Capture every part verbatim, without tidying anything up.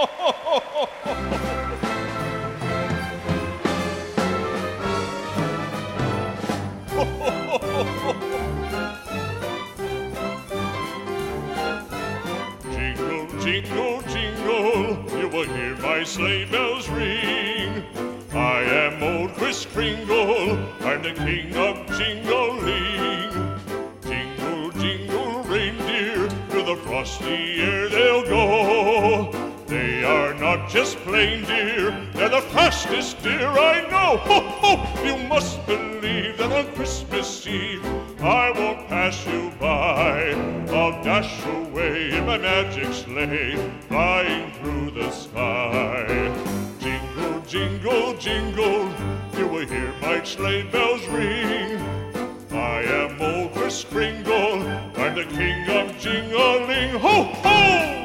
Jingle, jingle, jingle, you will hear my sleigh bells ring. I am old Kris Kringle, I'm the king of jingling. Jingle, jingle, reindeer, through the frosty air they'll go. They are not just plain deer, they're the fastest deer I know. Ho, ho, you must believe that on Christmas Eve I won't pass you by. I'll dash away in my magic sleigh, flying through the sky. Jingle, jingle, jingle, you will hear my sleigh bells ring. I am old Kris Kringle, I'm the king of jingling. Ho, ho!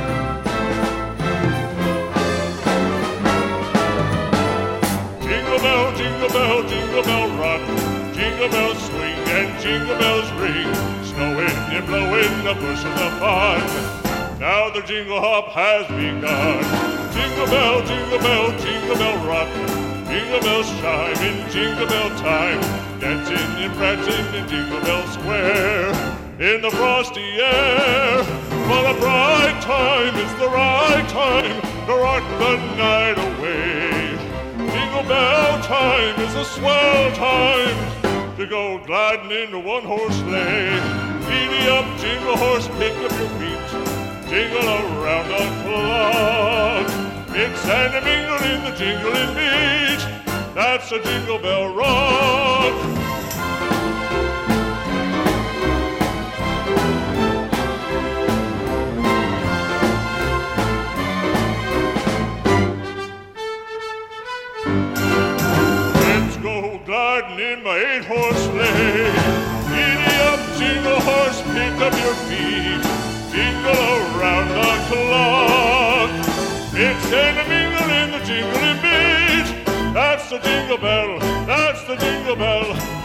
Jingle bell, jingle bell, jingle bell rock, jingle bells swing and jingle bells ring. Snowing and blowing the bushels of fun, now the jingle hop has begun. Jingle bell, jingle bell, jingle bell rock, jingle bells chime in jingle bell time, dancing and prancing in Jingle Bell Square in the frosty air. What a bright time, it's the right time to rock the night away. Jingle bell time is a swell time to go gliding in a one-horse sleigh. Giddy up, jingle horse, pick up your feet, jingle around the clock. Mix and a mingle in the jingling beat, that's a Jingle Bell Rock. Let's go gliding in my eight-horse sleigh. Giddy up, jingle horse, pick up your feet, jingle around the clock. Mix and a mingle in the jingling beat, that's the Jingle Bell, that's the Jingle Bell,